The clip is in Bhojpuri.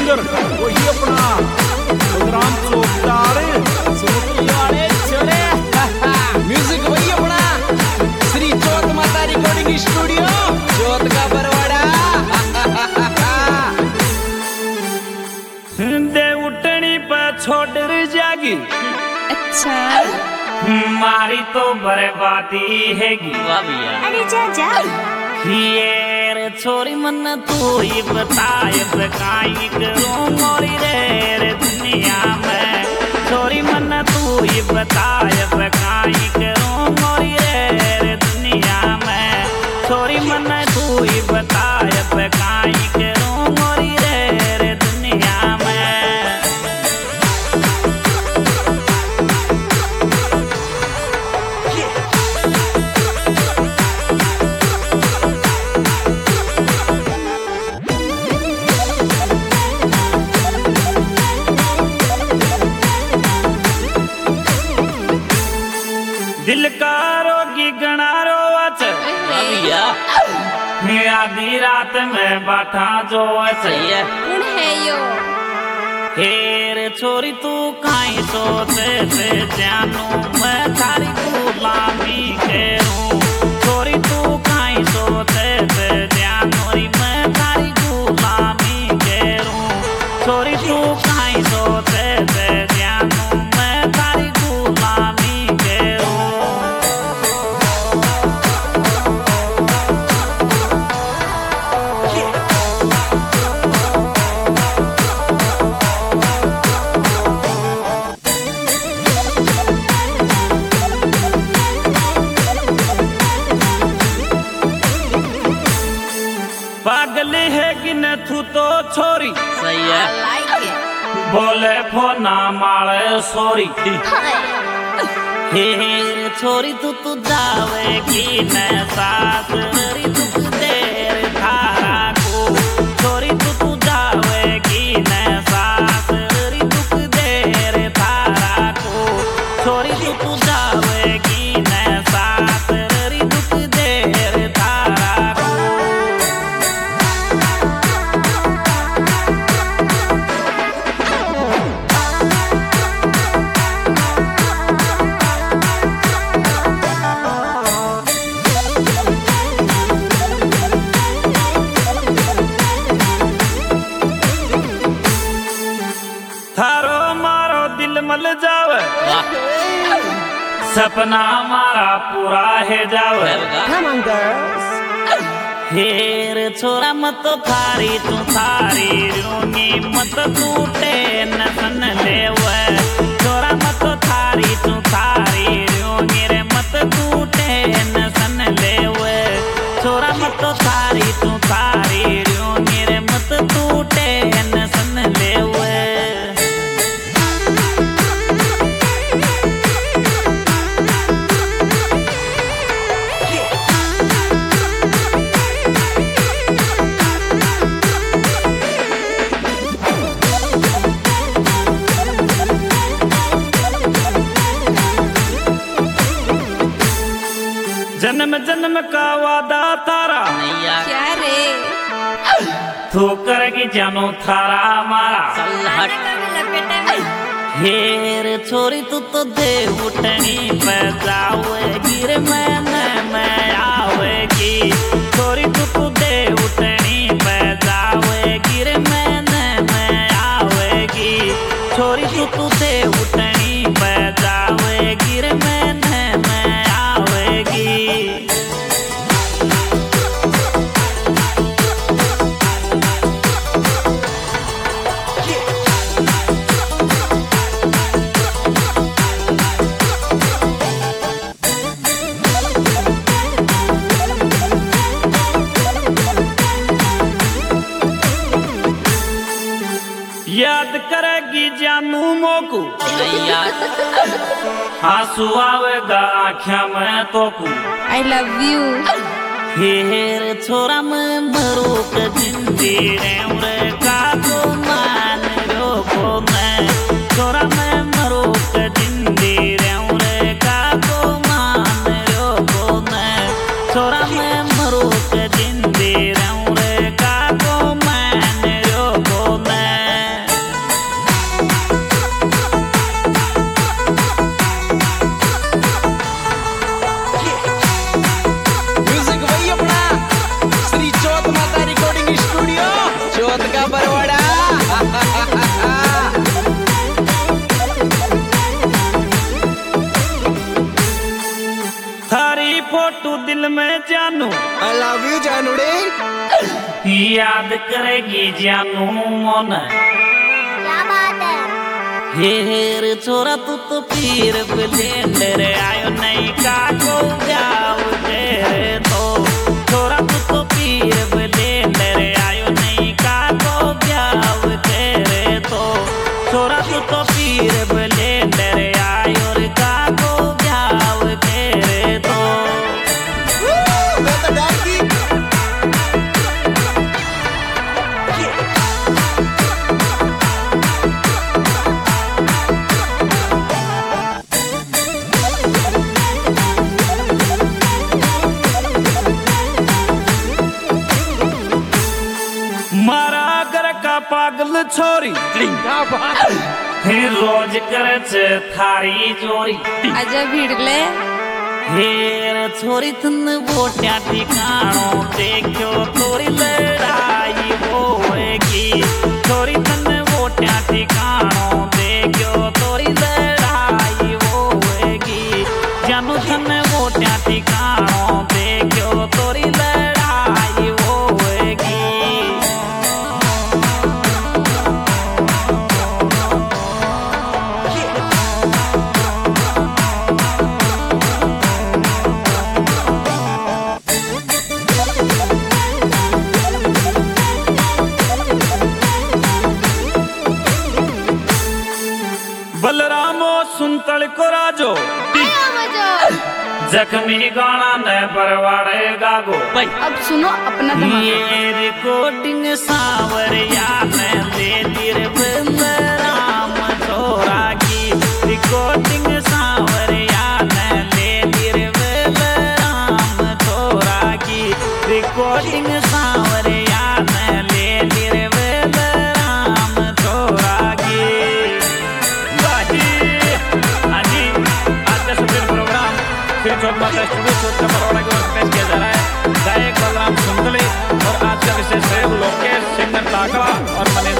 सिंगर वही अपना बलराम चौकदार वाले छोरे म्यूजिक वही अपना श्री चौथ माता रिकॉर्डिंग स्टूडियो चौथ का बरवाड़ा। दे उठनी पे छोड़ जागी अच्छा मारी तो बर्बादी हैगी। वाह भैया अरे जा जा ये रे छोरी मन तू ही बताए काई करूं मोरी रे दुनिया में। छोरी मन तू ही बताए काई करूं मोरी रे दुनिया में। छोरी मन तू ही बताए काई करूं मोरी रे दुनिया में। दिल का रोगी गणा रोवच भैया आधी रात में बाठा जो सही है। कौन है यो हेर छोरी तू काई सोचे से जानू मैं थारी गुलामी करूं। छोरी तू काई सोचे से जानू मैं थारी गुलामी करूं। छोरी तू काई सोचे से जानू मैं थारी गुलामी करूं। पागल है कि न तू तो छोरी सही है। लाइक इट बोले फोना माले सोरी। हे छोरी तू जावेगी न सास री तू देर धारा को। छोरी तू जावेगी न सास री तू देर धारा को। छोरी तू जावेगी न सास री तू देर धारा को। थारो मारो दिल मल जावे वाह सपना हमारा पूरा है जावे। हेर छोरा मत थारी तू थारी रूंगी मत टूटे न सन लेवे। छोरा मत थारी तू थारी रूंगी रे मत टूटे न सन लेवे। छोरा मत थारी तू थारी रूंगी रे मत टूटे न सन लेवे। जन्म जन्म का वादा तारा नैया क्या रे तू करेगी जानो थारा मारा। सल्हट हेर छोरी तू तो दे उठनी पे जावेगी रे मैं आवेगी। छोरी तू दे उठनी पे जावेगी रे मैं आवेगी। छोरी तू दे उठनी पे जावेगी रे मैं आवेगी। याद करेगी जानू मोकू नैया आंसू आवेगा आँखिया में तोकू। आई लव यू हेर छोरा में मरूक जिंदी रे का को मान रोको मैं। छोरा में मरूक जिंदी रे का को मान रोको मैं। छोरा में मरूक जिंदी रे का को मान रोको मैं। फोटो दिल में जानू आई लव यू जानूड़े। याद करेगी जानू मन। क्या बात है? हेर छोरा तू तो पीर ब्लेंडर आयो नहीं का को जाओ तेरे तो। छोरा तू तो पीर ब्लेंडर आयो नहीं का को जाओ तेरे तो। छोरा तू तो पीर ब्लेंडर आयो रे का को जाओ तेरे तो। मैं तो डर गई। मारा घर का पागल छोरी क्या बात है। फिर रोज करे छे थारी जोरी। आजा भिड़ले हेर छोरी तन बोट्या ठिकाणो देखो तोरी लड़ाई होएगी। छोरी तन बोट्या ठिकाणो देखो तोरी लड़ाई होएगी। जानू तन बोट्या ठिकाणो देखो तोरी लड़ाई होएगी। बलरामो सुनतल को राजो आया मजो। जख्मी गाना न परवाड़े गागो। अब सुनो अपना धमाका। ये रिकॉर्डिंग सावरिया ने ले तिर बलराम छोरा की। रिकॉर्डिंग सावरिया ने ले तिर बलराम छोरा की। रिकॉर्डिंग सावरिया ने ले तिर बलराम छोरा की। प्रोग्राम श्री चौथ माता स्टूडियो चौथ का बड़ौदा की ओर से पेश किया जा रहा है। गायक बलराम सुंदली और आज का विशेष सहयोग लोकेश सिंगर ताकड़ा और मनीष